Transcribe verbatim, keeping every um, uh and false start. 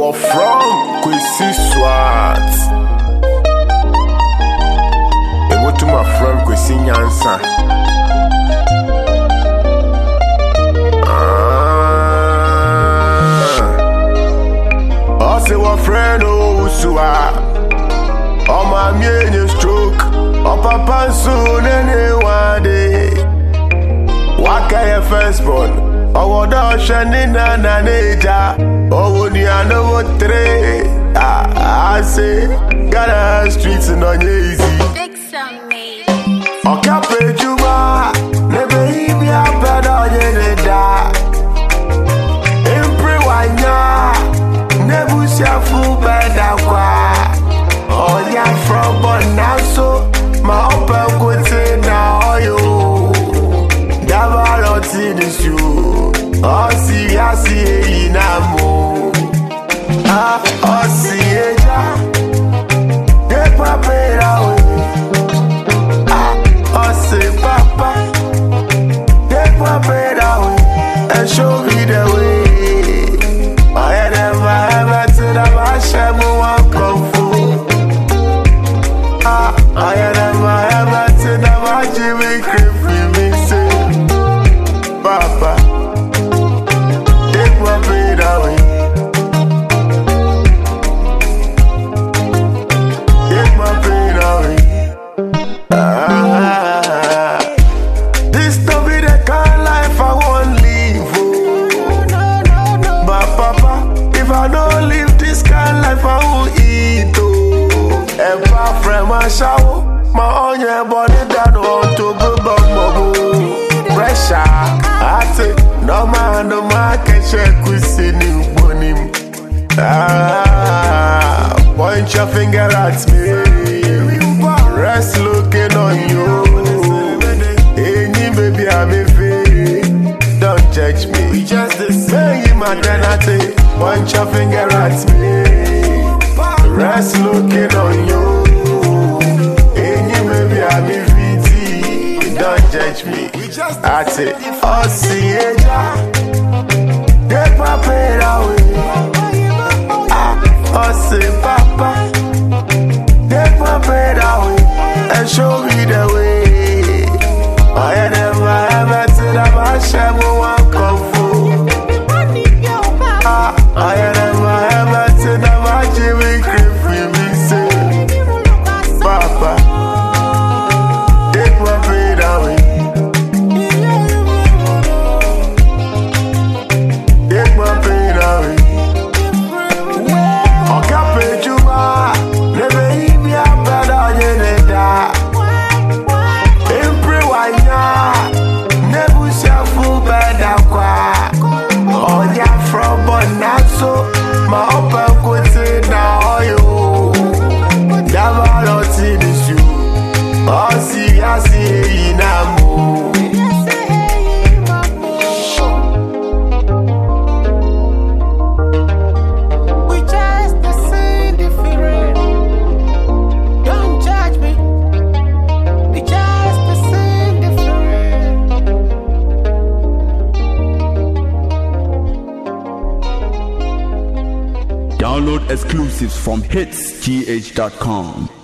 or from Kwesi Swat. And what to my friend Kwesi Nyansa. Ah, I say what friend oh Usua. Oh my me stroke. Oh papa soon anyone day. Waka your first born. Oh what shining na na neja. Oh would you know what three? Ah, I say gotta streets no easy. Big some me. Oh cape juba. Never he be a bad on the da. Impre wanya. Never see a full bed aqua. Oh yeah from but now so. My upper could say now you. Never not see this you. Oh see I see in a mo. Ah oh see ya. Get my paid away. Ah oh see papa. Get my paid away and show me the way. I had never ever said I was shamu one kung fu. Ah I had never ever said I was Jimmy Criffy me say papa. Take my paid away. Take my paid away. Ah, this don't be the kind of life I won't live. Oh. But papa, if I don't live this kind of life I won't eat. Oh. And apart from my shower, my own your body that want to go back my pressure. I say no man, no man can check with see new bonim. Ah, point your finger at me. Rest looking on you. Any baby I'm a fake. Don't judge me. We just the same maternity. Point your finger at me. Rest looking on you. Any baby I'm a fake. Don't judge me. I say, oh see ya. Get my paid away. Ah, oh say papa. Get my paid away and show me the way. I had never ever said I was shamu one kung fu. Ah, I had never ever said I was Jimmy Criffy me say papa. Take my paid away. Take my paid away. Oh cape juba. Never he be a bad on the da. Impre wanya. Never see a full bed aqua. Oh yeah from but not so. My upper could say now you. Never not see this you. Oh see I see in a mo. We just the same different. Don't judge me. We just the same different. Download exclusives from hits g h dot com.